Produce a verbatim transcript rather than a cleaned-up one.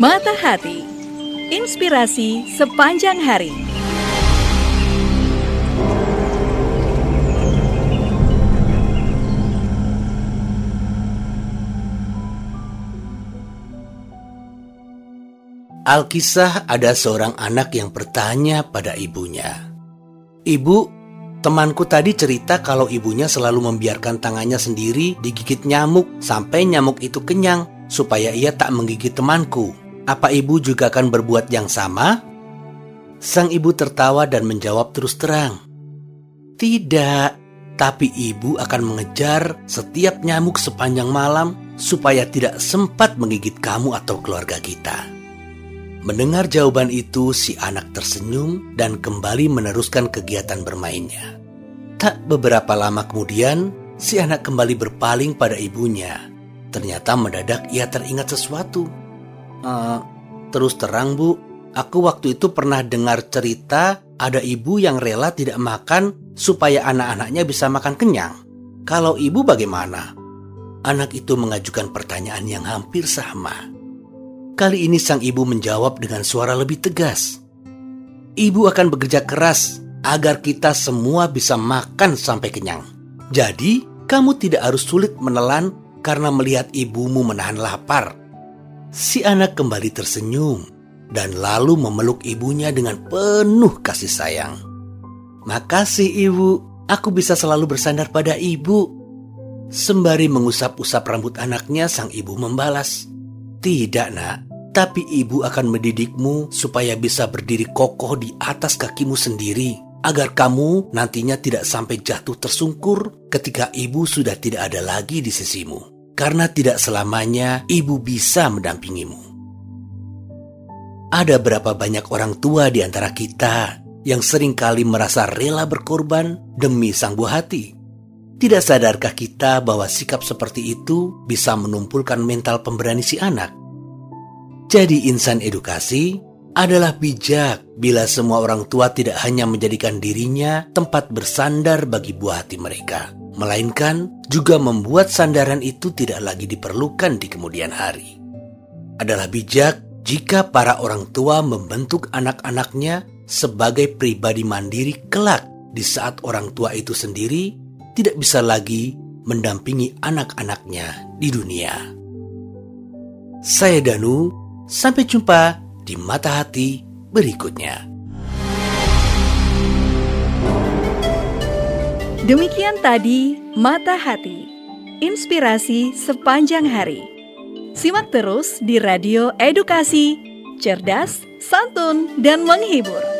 Mata Hati, inspirasi sepanjang hari. Alkisah, ada seorang anak yang bertanya pada ibunya, "Ibu, temanku tadi cerita kalau ibunya selalu membiarkan tangannya sendiri digigit nyamuk sampai nyamuk itu kenyang supaya ia tak menggigit temanku. Apa ibu juga akan berbuat yang sama?" Sang ibu tertawa dan menjawab terus terang, "Tidak, tapi ibu akan mengejar setiap nyamuk sepanjang malam supaya tidak sempat menggigit kamu atau keluarga kita." Mendengar jawaban itu, si anak tersenyum dan kembali meneruskan kegiatan bermainnya. Tak beberapa lama kemudian, si anak kembali berpaling pada ibunya. Ternyata mendadak ia teringat sesuatu. E, terus terang bu, aku waktu itu pernah dengar cerita ada ibu yang rela tidak makan supaya anak-anaknya bisa makan kenyang. Kalau ibu bagaimana? Anak itu mengajukan pertanyaan yang hampir sama. Kali ini sang ibu menjawab dengan suara lebih tegas. "Ibu akan bekerja keras agar kita semua bisa makan sampai kenyang. Jadi, kamu tidak harus sulit menelan karena melihat ibumu menahan lapar." Si anak kembali tersenyum dan lalu memeluk ibunya dengan penuh kasih sayang. "Makasih ibu, aku bisa selalu bersandar pada ibu." Sembari mengusap-usap rambut anaknya, sang ibu membalas, "Tidak nak, tapi ibu akan mendidikmu supaya bisa berdiri kokoh di atas kakimu sendiri, agar kamu nantinya tidak sampai jatuh tersungkur ketika ibu sudah tidak ada lagi di sisimu. Karena tidak selamanya ibu bisa mendampingimu." Ada berapa banyak orang tua di antara kita yang seringkali merasa rela berkorban demi sang buah hati. Tidak sadarkah kita bahwa sikap seperti itu bisa menumpulkan mental pemberani si anak? Jadi insan edukasi adalah bijak bila semua orang tua tidak hanya menjadikan dirinya tempat bersandar bagi buah hati mereka, melainkan juga membuat sandaran itu tidak lagi diperlukan di kemudian hari. Adalah bijak jika para orang tua membentuk anak-anaknya sebagai pribadi mandiri kelak di saat orang tua itu sendiri tidak bisa lagi mendampingi anak-anaknya di dunia. Saya Danu, sampai jumpa di Mata Hati berikutnya. Demikian tadi Mata Hati, inspirasi sepanjang hari. Simak terus di Radio Edukasi, cerdas, santun, dan menghibur.